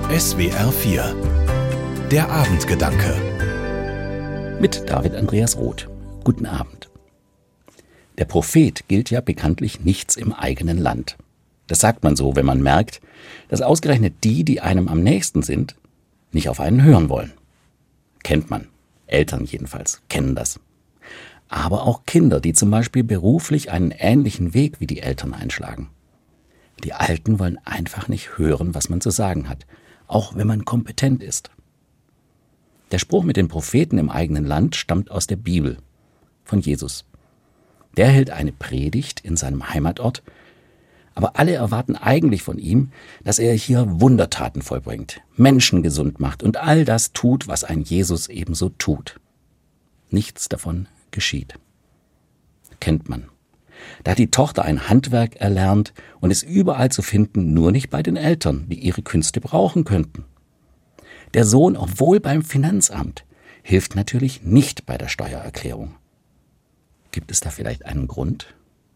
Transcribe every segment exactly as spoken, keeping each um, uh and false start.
S W R vier. Der Abendgedanke. Mit David Andreas Roth. Guten Abend. Der Prophet gilt ja bekanntlich nichts im eigenen Land. Das sagt man so, wenn man merkt, dass ausgerechnet die, die einem am nächsten sind, nicht auf einen hören wollen. Kennt man. Eltern jedenfalls kennen das. Aber auch Kinder, die zum Beispiel beruflich einen ähnlichen Weg wie die Eltern einschlagen. Die Alten wollen einfach nicht hören, was man zu sagen hat, auch wenn man kompetent ist. Der Spruch mit den Propheten im eigenen Land stammt aus der Bibel, von Jesus. Der hält eine Predigt in seinem Heimatort, aber alle erwarten eigentlich von ihm, dass er hier Wundertaten vollbringt, Menschen gesund macht und all das tut, was ein Jesus ebenso tut. Nichts davon geschieht. Kennt man. Da hat die Tochter ein Handwerk erlernt und ist überall zu finden, nur nicht bei den Eltern, die ihre Künste brauchen könnten. Der Sohn, obwohl beim Finanzamt, hilft natürlich nicht bei der Steuererklärung. Gibt es da vielleicht einen Grund?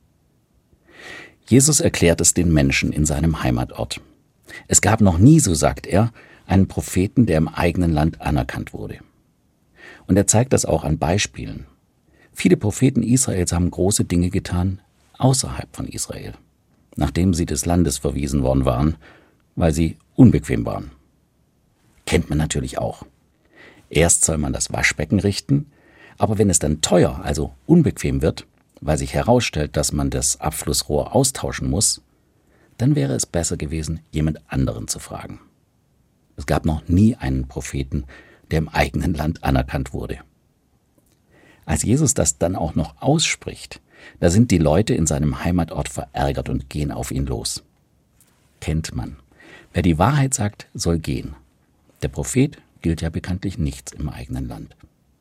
Jesus erklärt es den Menschen in seinem Heimatort. Es gab noch nie, so sagt er, einen Propheten, der im eigenen Land anerkannt wurde. Und er zeigt das auch an Beispielen. Viele Propheten Israels haben große Dinge getan außerhalb von Israel, nachdem sie des Landes verwiesen worden waren, weil sie unbequem waren. Kennt man natürlich auch. Erst soll man das Waschbecken richten, aber wenn es dann teuer, also unbequem wird, weil sich herausstellt, dass man das Abflussrohr austauschen muss, dann wäre es besser gewesen, jemand anderen zu fragen. Es gab noch nie einen Propheten, der im eigenen Land anerkannt wurde. Als Jesus das dann auch noch ausspricht, da sind die Leute in seinem Heimatort verärgert und gehen auf ihn los. Kennt man. Wer die Wahrheit sagt, soll gehen. Der Prophet gilt ja bekanntlich nichts im eigenen Land.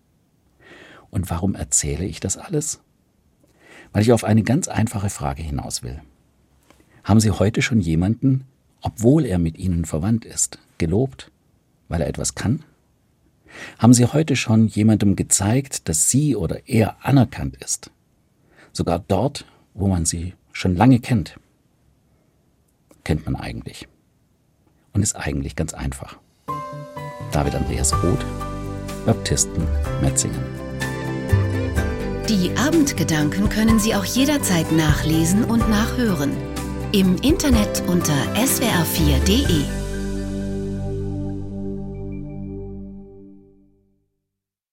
Und warum erzähle ich das alles? Weil ich auf eine ganz einfache Frage hinaus will. Haben Sie heute schon jemanden, obwohl er mit Ihnen verwandt ist, gelobt, weil er etwas kann? Haben Sie heute schon jemandem gezeigt, dass sie oder er anerkannt ist? Sogar dort, wo man sie schon lange kennt. Kennt man eigentlich. Und ist eigentlich ganz einfach. David Andreas Roth, Baptisten, Metzingen. Die Abendgedanken können Sie auch jederzeit nachlesen und nachhören. Im Internet unter S W R vier punkt de.